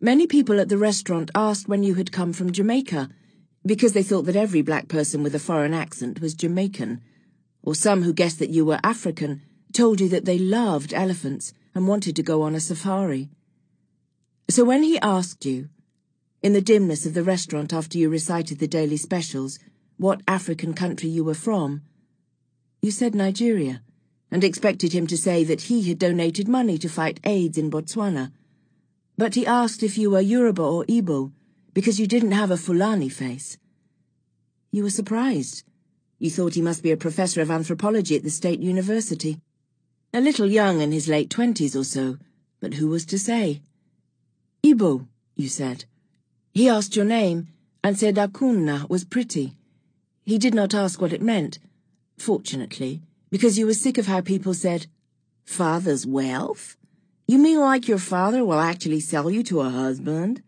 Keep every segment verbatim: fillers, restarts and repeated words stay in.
Many people at the restaurant asked when you had come from Jamaica, because they thought that every black person with a foreign accent was Jamaican, or some who guessed that you were African told you that they loved elephants and wanted to go on a safari. So when he asked you, in the dimness of the restaurant after you recited the daily specials, what African country you were from, you said Nigeria, and expected him to say that he had donated money to fight AIDS in Botswana. But he asked if you were Yoruba or Igbo, because you didn't have a Fulani face. You were surprised. You thought he must be a professor of anthropology at the State University. A little young, in his late twenties or so, but who was to say? Igbo, you said. He asked your name, and said Akunna was pretty. He did not ask what it meant, fortunately, because you were sick of how people said, "Father's wealth? You mean like your father will actually sell you to a husband?"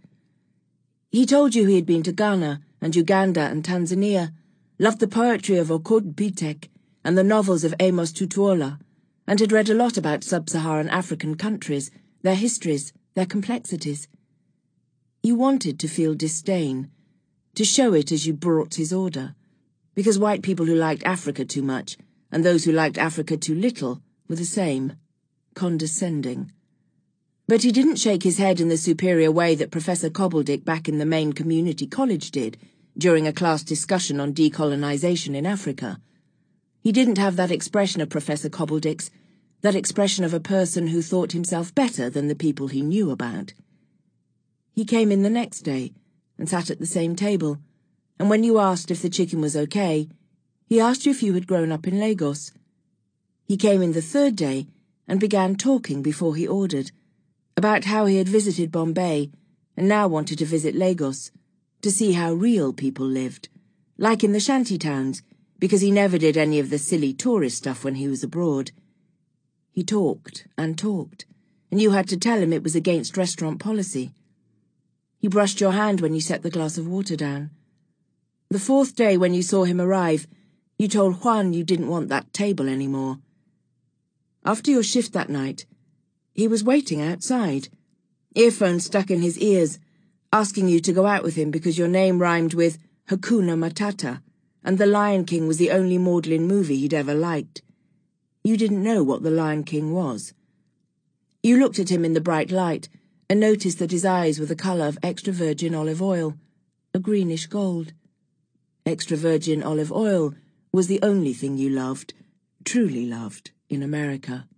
He told you he had been to Ghana and Uganda and Tanzania, loved the poetry of Okot Bitek and the novels of Amos Tutuola, and had read a lot about sub-Saharan African countries, their histories, their complexities. You wanted to feel disdain, to show it as you brought his order, because white people who liked Africa too much and those who liked Africa too little were the same, condescending. But he didn't shake his head in the superior way that Professor Cobbledick back in the main community college did during a class discussion on decolonization in Africa. He didn't have that expression of Professor Cobbledick's, that expression of a person who thought himself better than the people he knew about. He came in the next day and sat at the same table, and when you asked if the chicken was okay, he asked you if you had grown up in Lagos. He came in the third day and began talking before he ordered, about how he had visited Bombay and now wanted to visit Lagos, to see how real people lived, like in the shanty towns, because he never did any of the silly tourist stuff when he was abroad. He talked and talked, and you had to tell him it was against restaurant policy. He brushed your hand when you set the glass of water down. The fourth day when you saw him arrive, you told Juan you didn't want that table anymore. After your shift that night, he was waiting outside, earphones stuck in his ears, asking you to go out with him because your name rhymed with Hakuna Matata, and The Lion King was the only maudlin movie he'd ever liked. You didn't know what The Lion King was. You looked at him in the bright light and noticed that his eyes were the colour of extra virgin olive oil, a greenish gold. Extra virgin olive oil was the only thing you loved, truly loved, in America.